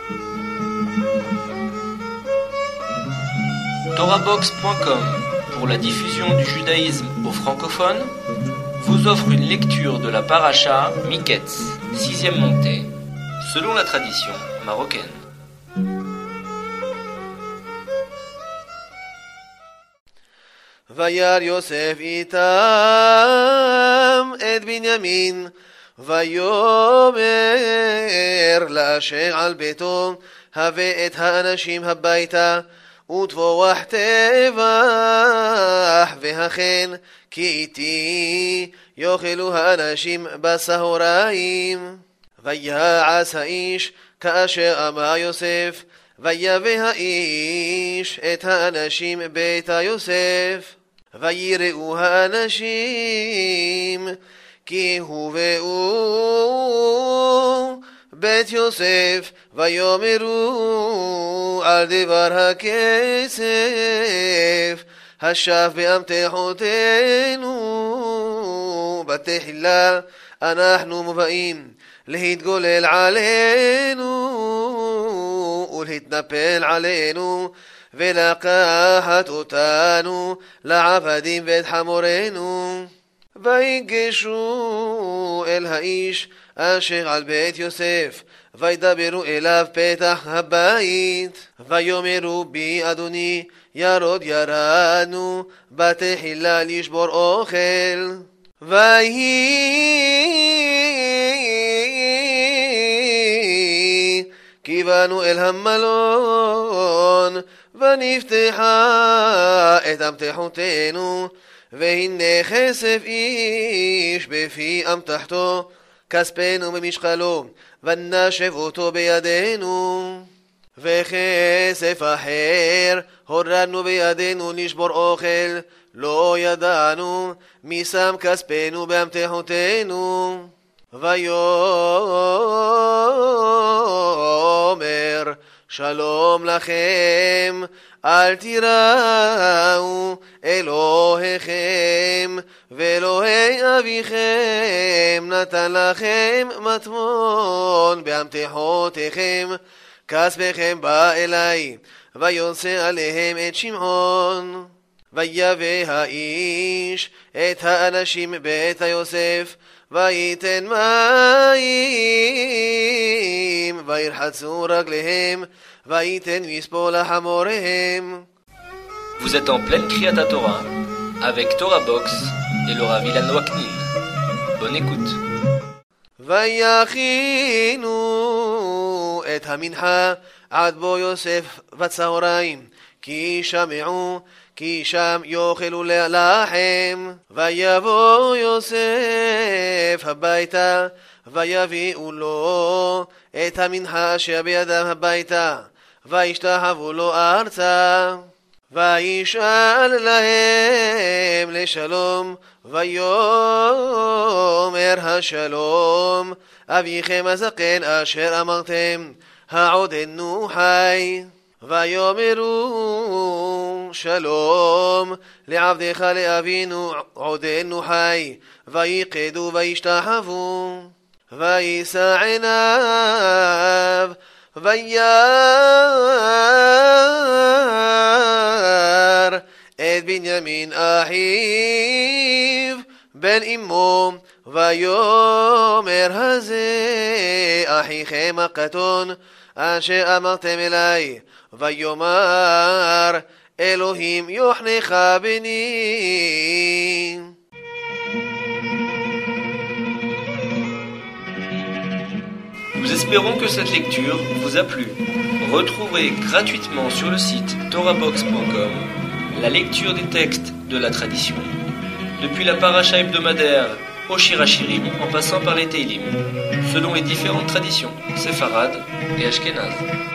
Torahbox.com, pour la diffusion du judaïsme aux francophones, vous offre une lecture de la paracha Miketz, 6e montée, selon la tradition marocaine. וירא יוסף איתם את בנימין, ויאמר לאשר על ביתו, הבא את האנשים הביתה, וטבוח טבח, והכן כי איתי יאכלו האנשים בסהריים. ויעש האיש כאשר אמר יוסף, ויבא האיש את האנשים ביתה יוסף, ויראו האנשים כי הובאו בית יוסף, ויאמרו על דבר הכסף, השב באמתחותינו, בתחילה אנחנו מובאים להתגולל עלינו ולהתנפל עלינו, ולקחת אותנו לעבדים ואת חמורנו. ויגשו אל האיש אשר על בית יוסף, וידברו אליו פתח הבית, ויאמרו בי אדוני ירוד ירדנו, בתחילה לשבור אוכל. ויהי כי באנו אל המלון, ונפתחה את אמתחותינו, והנה כסף איש בפי אמתחתו, כספנו במשקלו, ונשב אותו בידינו. וכסף אחר הורדנו בידינו לשבור אוכל, לא ידענו מי שם כספנו באמתחותינו. ויאמר שלום לכם, אל תיראו, אלוהיכם ואלוהי אביכם נתן לכם מטמון באמתחותיכם, כספכם בא אליי. ויוצא עליהם את שמעון. ויבא האיש את האנשים בית יוסף, ויתן מים, וירחצו רגליהם, ויתן מספוא לחמוריהם. Vous êtes en pleine Kriyat Torah avec Torah Box et le Rav Ilan Waknin. Bonne écoute. ויכינו את המנחה עד בוא יוסף בצהריים, כי שמעו כי שם יאכלו לחם. ויבוא יוסף הביתה, ויביאו לו את המנחה אשר בידם הביתה, וישתחוו לו ארצה. וישאל להם לשלום, ויאמר השלום אביכם הזקן אשר אמרתם, העודנו חי. ויאמרו שלום לעבדך לאבינו, עודנו חי. ויqדו וישתחוו. וישא עיניו וירא את בנימין אחיו בן אמו, ויאמר הזה אחיכם הקטון אשר אמרתם אלי. ויאמר אלוהים יוחנך בני. Nous espérons que cette lecture vous a plu. Retrouvez gratuitement sur le site torahbox.com la lecture des textes de la tradition, depuis la paracha hebdomadaire au Shirachirim en passant par les Teilim, selon les différentes traditions séfarades et ashkénazes.